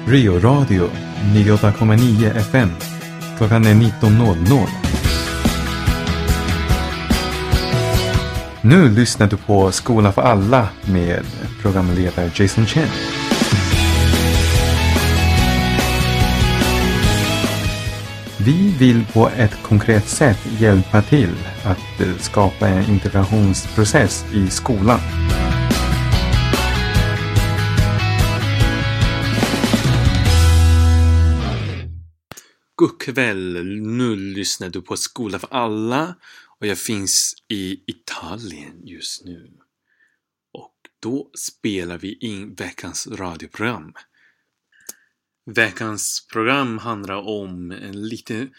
Rio Radio 98,9 FM. Klockan är 19.00. Nu lyssnar du på Skola för alla med programledare Jason Chen. Vi vill på ett konkret sätt hjälpa till att skapa en integrationsprocess i skolan. God kväll, nu lyssnar du på Skola för alla och jag finns i Italien just nu. Och då spelar vi in veckans radioprogram. Veckans program handlar om en liten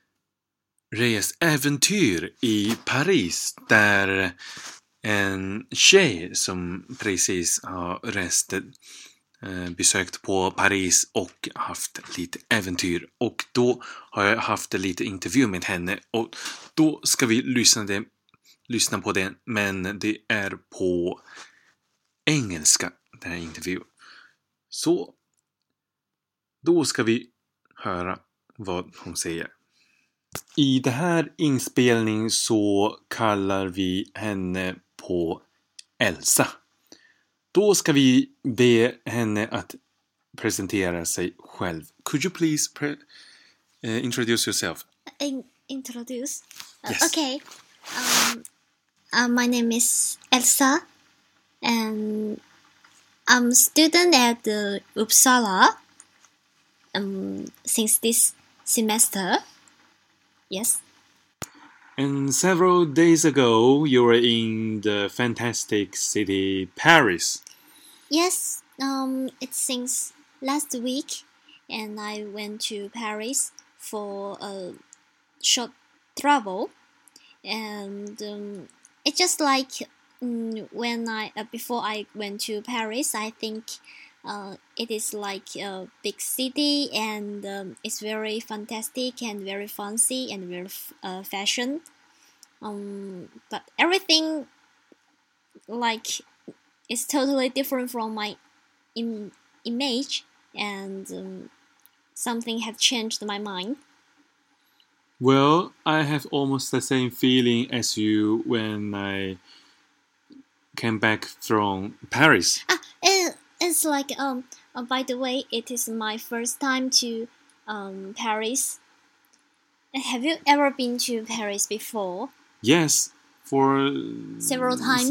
resäventyr i Paris där en tjej som precis har rest besökt på Paris och haft lite äventyr, och då har jag haft lite intervju med henne och då ska vi lyssna på den, men det är på engelska, den här intervjun. Så då ska vi höra vad hon säger. I det här inspelningen så kallar vi henne på Elsa. Då ska vi be henne att presentera sig själv. Could you please introduce yourself? Introduce? Yes. Okay. My name is Elsa, and I'm a student at Uppsala since this semester. Yes. And several days ago, you were in the fantastic city Paris. Yes, it's since last week, and I went to Paris for a short travel, and it's just like when before I went to Paris, I think it is like a big city, and it's very fantastic and very fancy and very fashion. But everything like is totally different from my image, and something have changed my mind. Well, I have almost the same feeling as you when I came back from Paris. It's like by the way, it is my first time to Paris. Have you ever been to Paris before? Yes, for several times.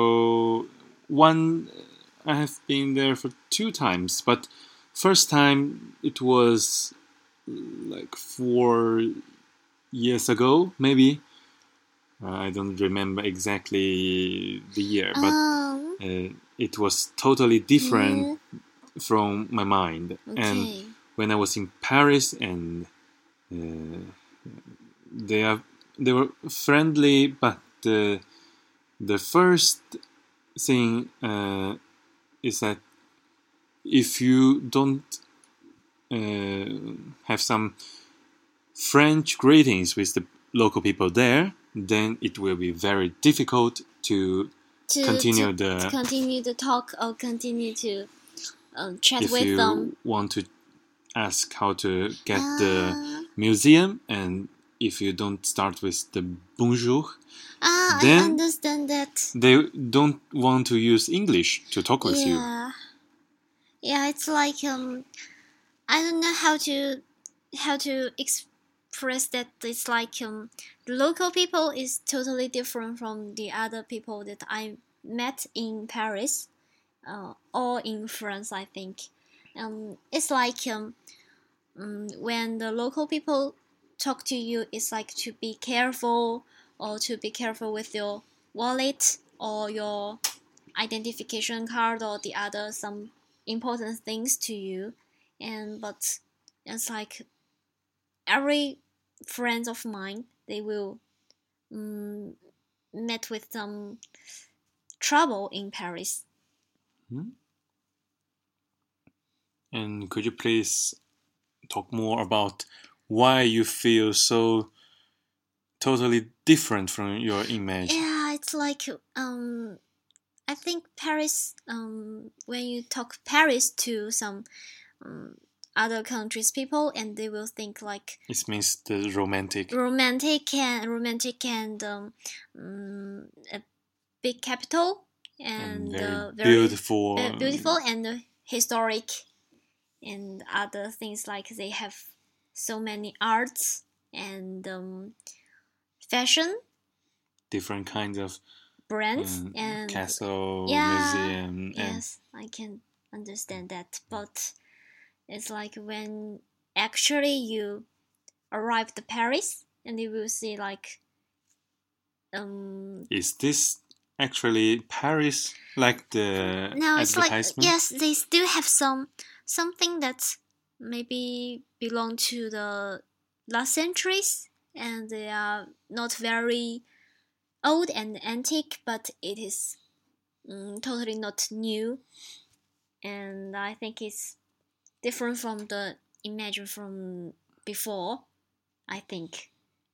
I have been there for 2 times, but first time it was like 4 years ago, maybe. I don't remember exactly the year, but it was totally different from my mind. Okay. And when I was in Paris, and they were friendly, but the first thing is that if you don't have some French greetings with the local people there, then it will be very difficult to continue the talk or continue to chat with them. If you want to ask how to get the museum, and if you don't start with the bonjour, then I understand that. They don't want to use English to talk with you. Yeah, it's like I don't know how to express that. It's like the local people is totally different from the other people that I met in Paris or in France, I think. It's like when the local people talk to you, it's like to be careful, or to be careful with your wallet or your identification card or the other some important things to you. But it's like every friend of mine, they will met with some trouble in Paris. And could you please talk more about why you feel so totally different from your image? Yeah, it's like I think Paris. When you talk Paris to some other countries' people, and they will think like It means the romantic. romantic and a big capital and very very beautiful. beautiful and historic, and other things like they have so many arts and fashion, different kinds of brands and castle, yeah, museum. yes, I can understand that. But it's like when actually you arrive to Paris and you will see like Is this actually Paris, like the no, it's like advertisement? yes, they still have something that maybe belong to the last centuries, and they are not very old and antique, but it is totally not new, and I think it's different from the imagine from before, I think.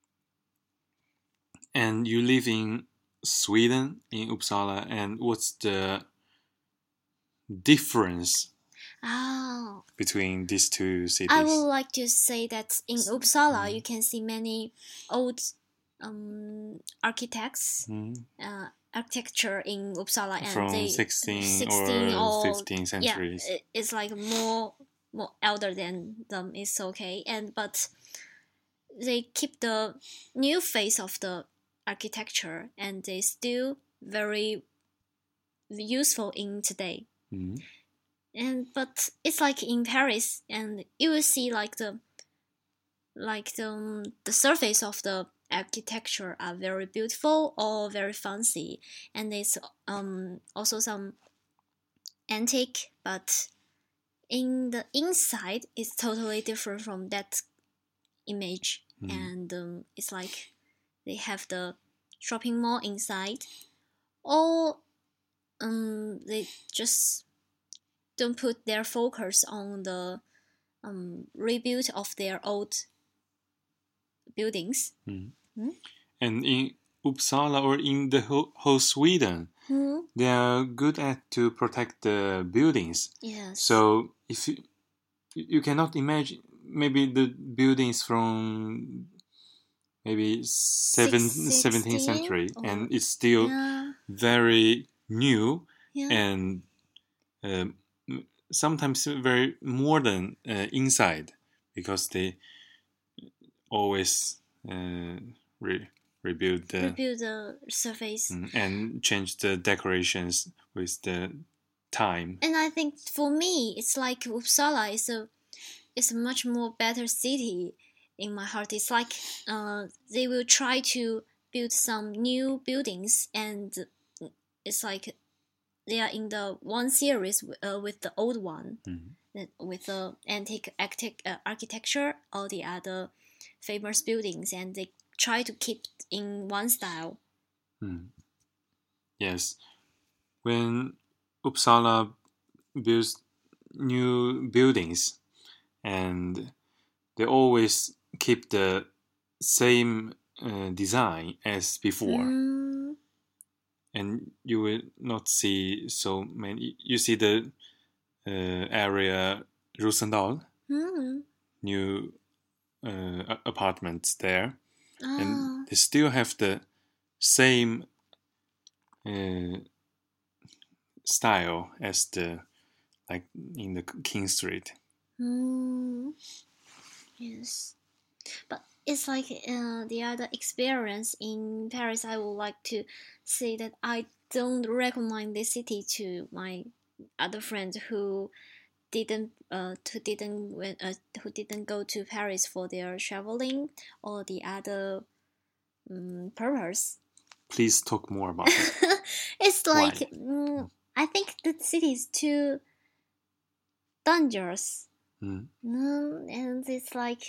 And you live in Sweden, in Uppsala, and what's the difference Oh, between these two cities? I would like to say that in Uppsala you can see many old architects, architecture in Uppsala, and from they 16 16 or or 15 centuries. Yeah, it's like more elder than them. It's okay, and but they keep the new face of the architecture, and they still very useful in today. And but it's like in Paris, and you will see like the surface of the architecture are very beautiful or very fancy, and it's also some antique, but in the inside it's totally different from that image. And it's like they have the shopping mall inside, or they just don't put their focus on the rebuild of their old buildings. And in Uppsala or in the whole Sweden, they are good at to protect the buildings. Yes. So if you cannot imagine maybe the buildings from maybe 17th century, and it's still very new and sometimes very modern inside, because they always rebuild the surface and change the decorations with the time. And I think for me, it's like Uppsala is a much more better city in my heart. It's like they will try to build some new buildings, and it's like they are in the one series with the old one, with the antique architecture, all the other famous buildings, and they try to keep in one style. Yes, when Uppsala builds new buildings, and they always keep the same design as before. And you will not see so many. You see the area Rosendal, new apartments there, and they still have the same style as the like in the King Street. Yes, but it's like the other experience in Paris. I would like to say that I don't recommend this city to my other friends who didn't go to Paris for their traveling or the other purpose. Please talk more about it. It's like I think the city is too dangerous. And it's like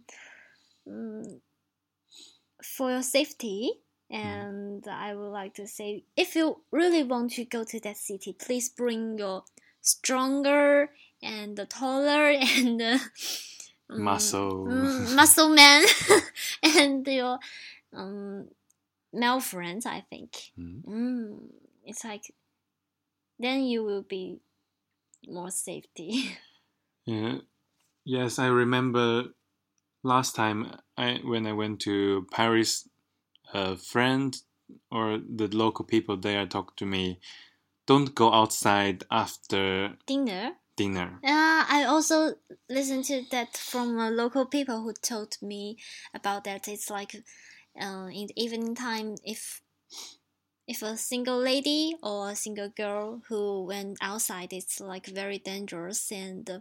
for your safety. And I would like to say, if you really want to go to that city, please bring your stronger and taller and muscle man and your male friends, I think. It's like then you will be more safety. Yeah. Yes, I remember last time when I went to Paris, a friend or the local people there talked to me. Don't go outside after Dinner. dinner. I also listened to that from local people who told me about that. It's like in the evening time, if a single lady or a single girl who went outside, it's like very dangerous, and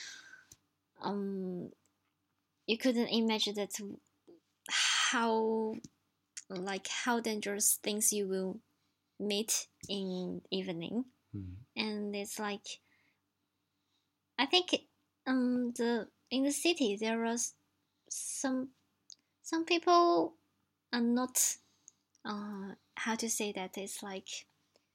um, you couldn't imagine that how how dangerous things you will meet in evening. And it's like I think the in the city there are some some people are not how to say that. It's like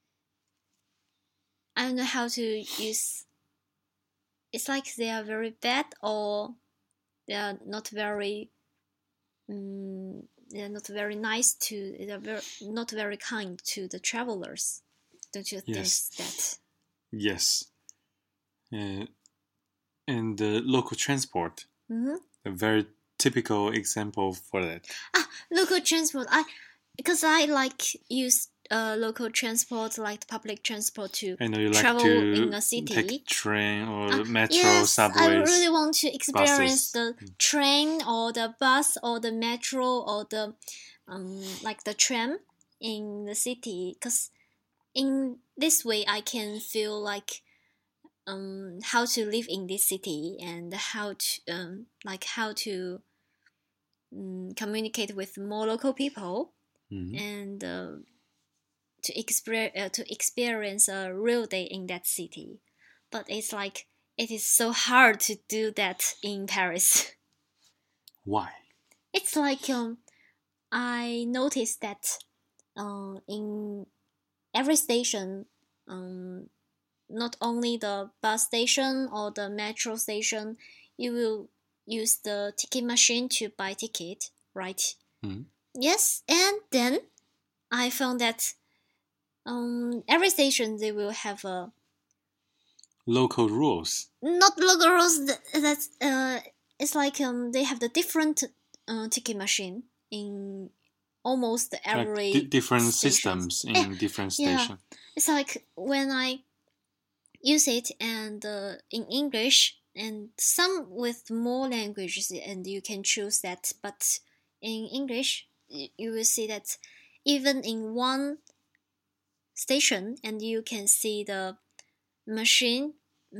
I don't know how to use. It's like they are very bad, or they are not very they are not very nice to. They are not very kind to the travelers. Don't you Yes. think that? Yes. And the local transport, a very typical example for that. Local transport. Because I like use local transport, like public transport, to I know you like travel to in a city. take train or metro, yes, subways. I really want to experience buses. the train or the bus or the metro or the like the tram in the city. Because in this way, I can feel like how to live in this city and how to communicate with more local people and to experience a real day in that city. But it's like it is so hard to do that in Paris. Why? It's like I noticed that in every station, not only the bus station or the metro station, you will use the ticket machine to buy ticket, right? Yes, and then I found that every station they will have a local rules. Not local rules. That's it's like they have the different ticket machine in almost every like different station. systems in different stations. Yeah. It's like when I use it and in English and some with more languages, and you can choose that. But in English, you will see that even in one station, and you can see the machine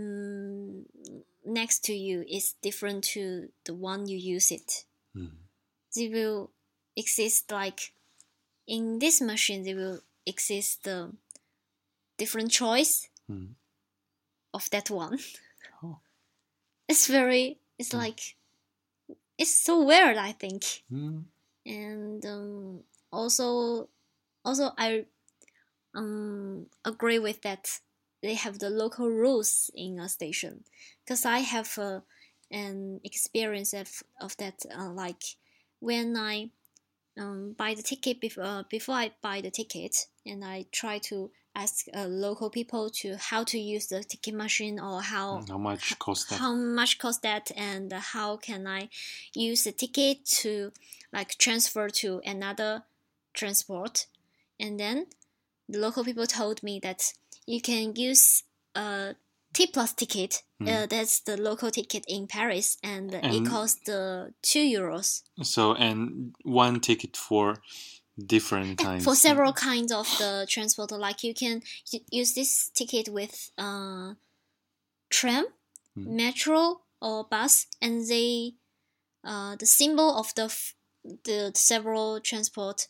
next to you is different to the one you use it. They will exist like in this machine. They will exist the different choice of that one. Oh. It's very. It's like it's so weird. I think. And also I agree with that. They have the local rules in a station, because I have an experience of that. Like when I buy the ticket before I buy the ticket, and I try to ask local people to how to use the ticket machine, or how much cost that, and how can I use the ticket to like transfer to another transport. And then the local people told me that you can use a T plus ticket. That's the local ticket in Paris, and it costs €2. So, and one ticket for different kinds. For several kinds of the transport, like you can use this ticket with tram, metro, or bus, and they the symbol of the several transport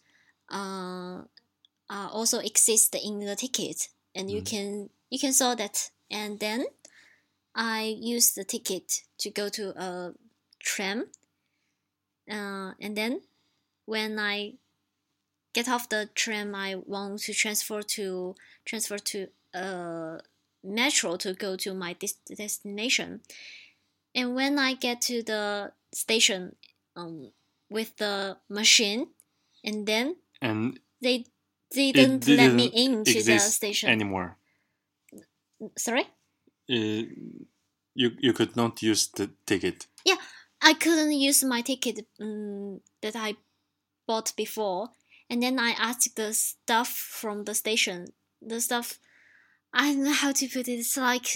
also exist in the ticket, and you can saw that. And then I use the ticket to go to a tram, and then when I get off the tram, I want to transfer to metro to go to my destination. And when I get to the station with the machine, and then they didn't let me into the station anymore. Sorry? you could not use the ticket. Yeah, I couldn't use my ticket that I bought before, and then I asked the staff from the station. The staff, I don't know how to put it. It's like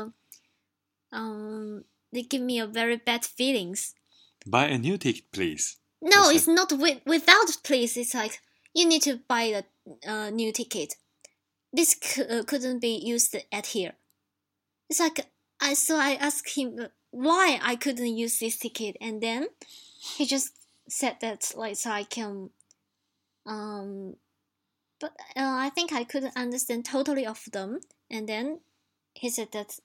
they give me a very bad feelings. Buy a new ticket, please. No, it's not without please. It's like you need to buy a new ticket. This couldn't be used at here. It's like I asked him why I couldn't use this ticket, and then he just said that like so I can but I think I couldn't understand totally of them, and then he said that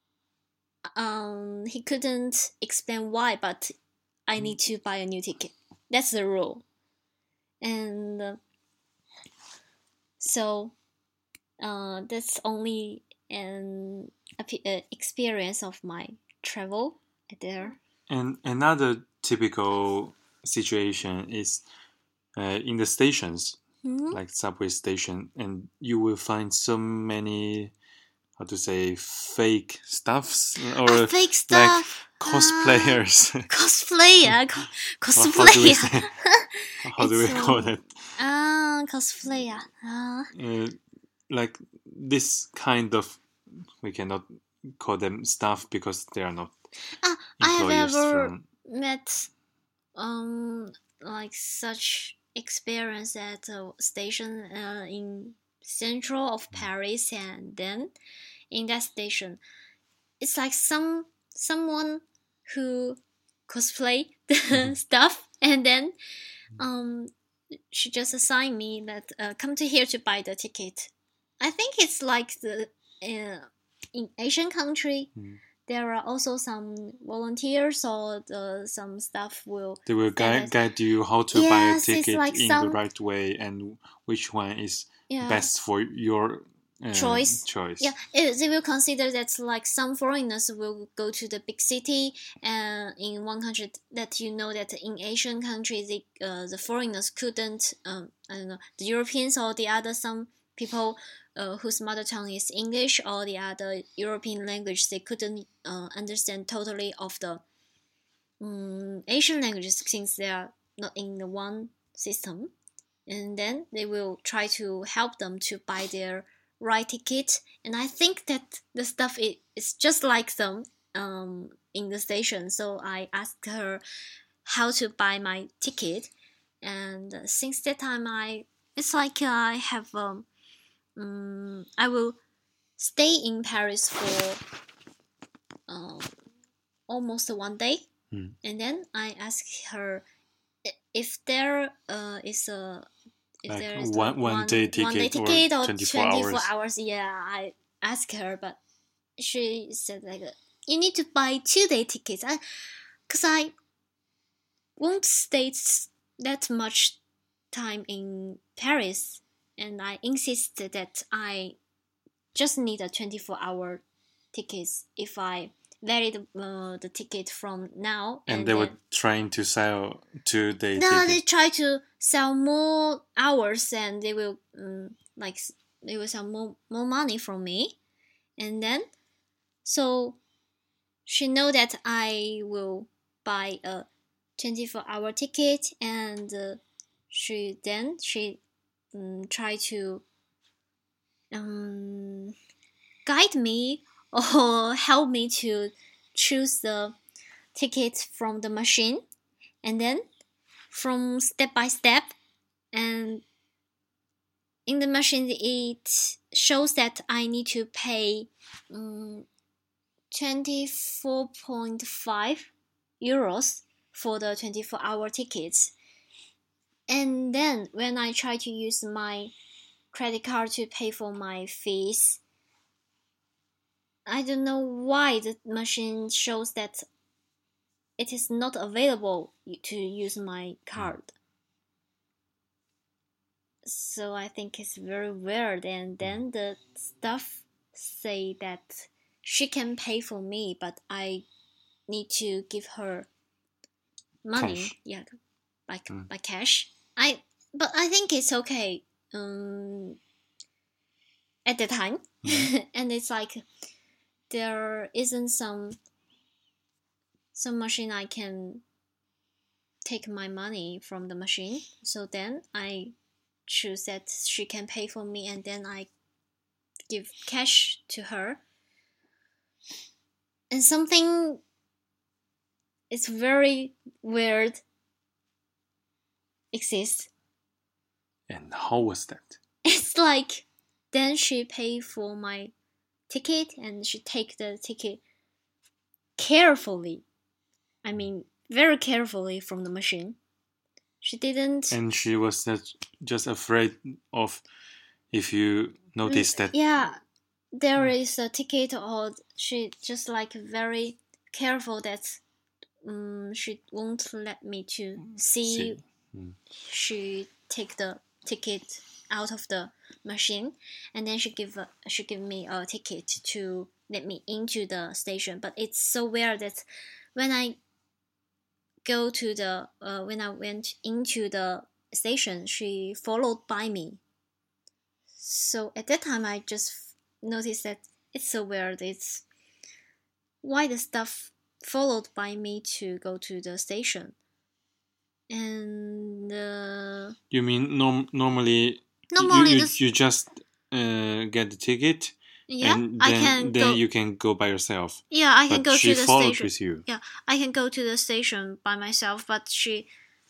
he couldn't explain why, but I need to buy a new ticket. That's the rule. And so that's only an experience of my travel there. And another typical situation is in the stations, like subway station, and you will find so many, how to say, fake stuffs or fake stuff. Like cosplayers. Cosplayer. How do we call it? Cosplayer. Like this kind of, we cannot call them staff because they are not I have employees ever met like such experience at a station in central of Paris, and then in that station it's like someone who cosplay the stuff, and then she just assigned me that come to here to buy the ticket. I think it's like the in Asian country there are also some volunteers or some staff they will guide you how to buy a ticket like in the right way and which one is best for your choice. Yeah, they will consider that like some foreigners will go to the big city in one country that you know that in Asian countries the foreigners couldn't I don't know, the Europeans or the other some people whose mother tongue is English or the other European language, they couldn't understand totally of the Asian languages since they are not in the one system, and then they will try to help them to buy their right ticket. And I think that the stuff is just like them in the station, so I asked her how to buy my ticket, and since that time it's like I have I will stay in Paris for almost one day, and then I asked her if there is a like there is one day ticket or 24 hours. Yeah, I asked her, but she said like you need to buy 2-day tickets. Because I won't stay that much time in Paris, and I insisted that I just need a 24-hour tickets if I valid the ticket from now. And they were trying to sell 2-day tickets. No, they try to sell more hours, and they will they will sell more money from me. And then so she know that I will buy a 24-hour ticket, and she try to guide me or help me to choose the ticket from the machine, and then from step by step, and in the machine it shows that I need to pay 24.5 euros for the 24-hour tickets. And then when I try to use my credit card to pay for my fees, I don't know why the machine shows that it is not available to use my card. So I think it's very weird, and then the staff say that she can pay for me, but I need to give her money. Cash. Yeah, by cash. But I think it's okay at the time. And it's like there isn't some some machine I can take my money from the machine. So then I choose that she can pay for me, and then I give cash to her. And something is very weird exists. And how was that? It's like then she pay for my ticket and she take the ticket carefully. I mean, very carefully from the machine. She didn't. And she was just afraid of if you noticed that. Yeah, there is a ticket, or she just like very careful that she won't let me to see. She take the ticket out of the machine, and then she give me a ticket to let me into the station. But it's so weird that when I went into the station, she followed by me. So at that time, I just noticed that it's so weird. It's why the stuff followed by me to go to the station. And you mean normally you just get the ticket, yeah, and then you can go by yourself. Yeah, I can go to the station. She followed with you. Yeah, I can go to the station by myself, but she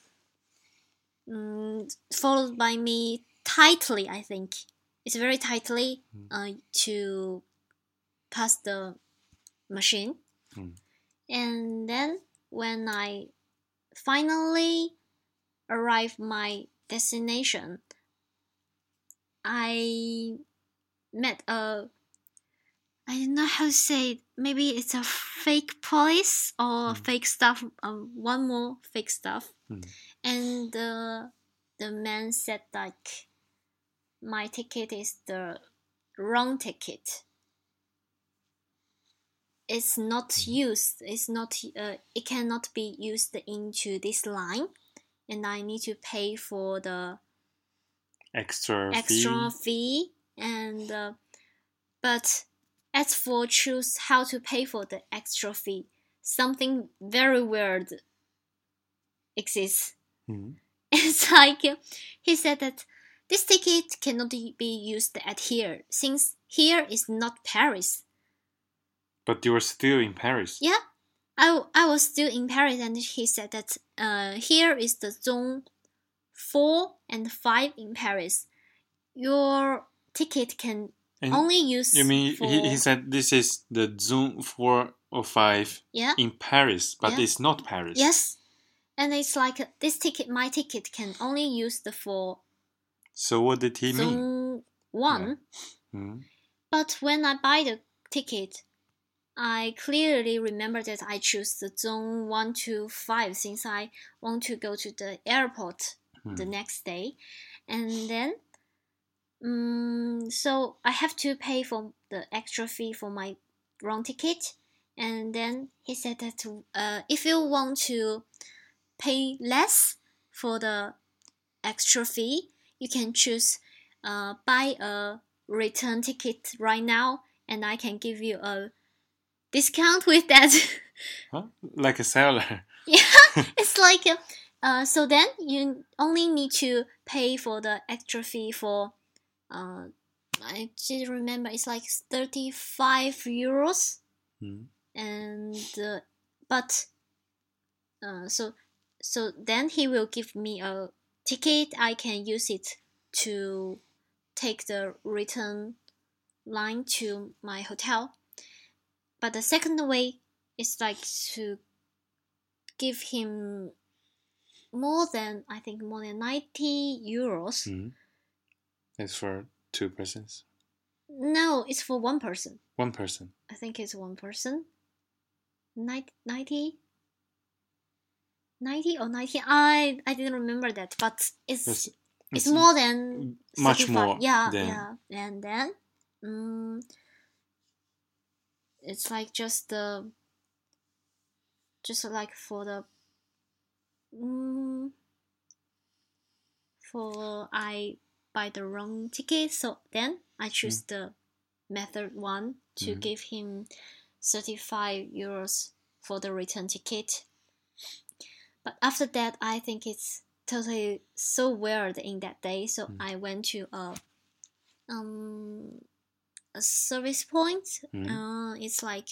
followed by me tightly. I think it's very tightly to pass the machine. And then when I finally arrived my destination, I met I don't know how to say it. Maybe it's a fake police or fake staff. One more fake staff. And the man said like my ticket is the wrong ticket. It's not used. It's not. It cannot be used into this line, and I need to pay for the extra fee. And but as for choose how to pay for the extra fee, something very weird exists. It's like he said that this ticket cannot be used at here, since here is not Paris. But you were still in Paris. Yeah, I was still in Paris, and he said that here is the zone 4 and 5 in Paris. Your ticket can only use. You mean he said this is the zone 4 or 5 in Paris, but it's not Paris. Yes, and it's like this ticket. My ticket can only use the 4. So what did he mean? Zone 1. But when I buy the ticket, I clearly remember that I choose the zone 1 to 5 since I want to go to the airport the next day. And then, so I have to pay for the extra fee for my wrong ticket. And then he said that if you want to pay less for the extra fee, you can choose buy a return ticket right now, and I can give you a discount with that. Huh? Like a seller. Yeah, it's like so then you only need to pay for the extra fee for I didn't remember, it's like 35 euros. And but so then he will give me a ticket. I can use it to take the return line to my hotel. But the second way is like to give him more than 90 euros. It's for 2 persons? No, it's for 1 person. 1 person. I think it's 1 person. 90 or 90. I didn't remember that, but it's more than much 35. more. Yeah. And then it's like just like for the for I buy the wrong ticket, so then I choose the method 1 to give him 35 euros for the return ticket. But after that, I think it's totally so weird in that day. So I went to a service point. It's like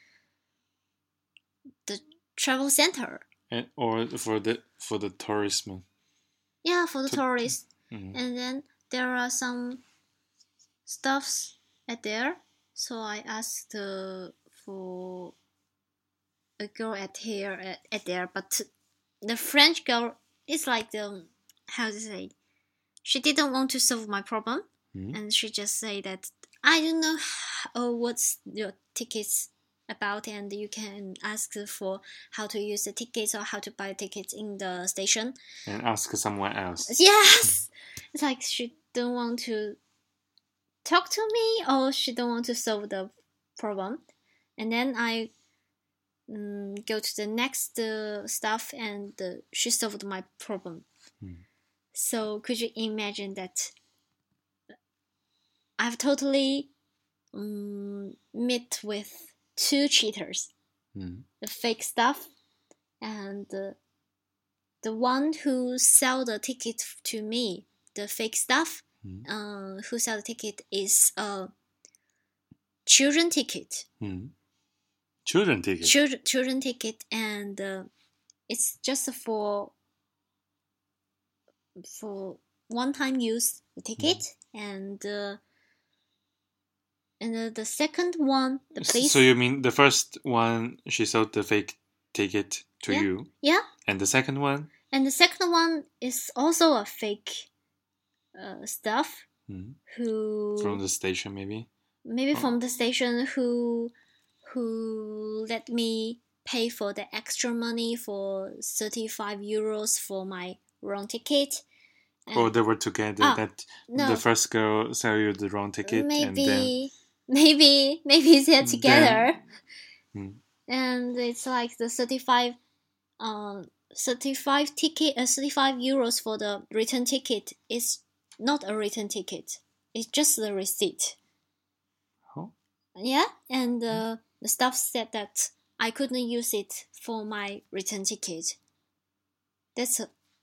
the travel center. Or for the tourism. Yeah, for the tourists. And then there are some stuffs at there. So I asked for a girl at there, but the French girl is like how to say, she didn't want to solve my problem, and she just say that I don't know what's your tickets about, and you can ask for how to use the tickets or how to buy tickets in the station. And ask someone else. Yes! It's like she don't want to talk to me, or she don't want to solve the problem. And then I go to the next stuff, and she solved my problem. So could you imagine that I've totally met with 2 cheaters, the fake stuff, and the one who sell the ticket to me, the fake stuff, who sell the ticket is a children ticket. Children ticket? Children ticket, and it's just for one-time use ticket, and the second one, the place. So you mean the first one, she sold the fake ticket to you? Yeah. And the second one? And the second one is also a fake stuff. Who from the station, maybe? Maybe from the station, who let me pay for the extra money for 35 euros for my wrong ticket. Or they were together, the first girl sell you the wrong ticket, maybe they're together. And it's like the 35 euros for the return ticket is not a return ticket. It's just the receipt. Yeah, and the staff said that I couldn't use it for my return ticket. That's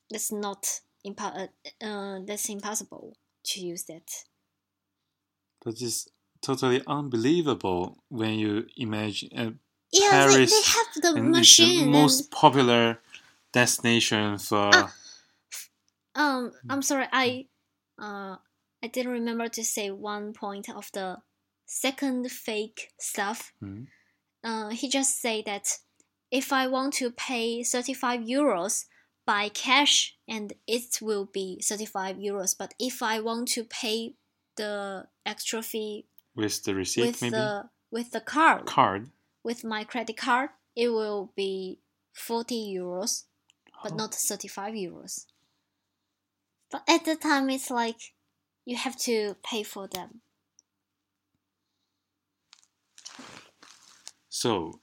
impossible to use that. That is totally unbelievable when you imagine Paris. They have the and machine. It's the most popular destination for. I'm sorry. I didn't remember to say one point of the second fake stuff. He just said that if I want to pay 35 euros by cash, and it will be 35 euros. But if I want to pay the extra fee with the receipt, with the card, with my credit card, it will be 40 euros, but not 35 euros. But at the time, it's like you have to pay for them. So,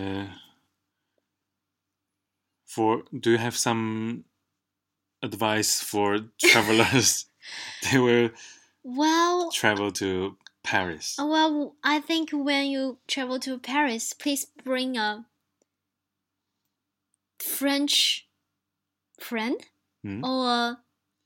do you have some advice for travelers? They will travel to Paris. Well, I think when you travel to Paris, please bring a French friend or a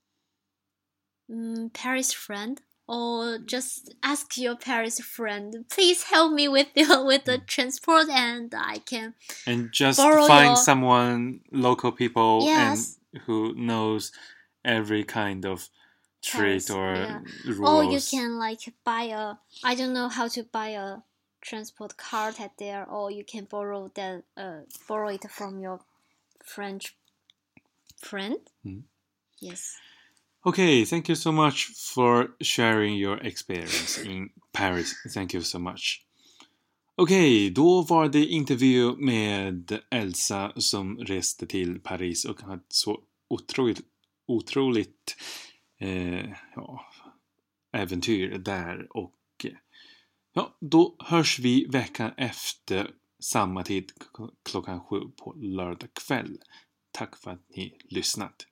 Paris friend, or just ask your Paris friend, please help me with the transport, and I can just find someone, local people, and who knows every kind of street or rules. Or you can buy I don't know how to buy a transport card at there, or you can borrow it from your French friend. Yes. Okay, thank you so much for sharing your experience in Paris. Thank you so much. Okej, då var det intervju med Elsa som reste till Paris och hade så otroligt äventyr där. Och då hörs vi veckan efter samma tid klockan 7 på lördag kväll. Tack för att ni lyssnat.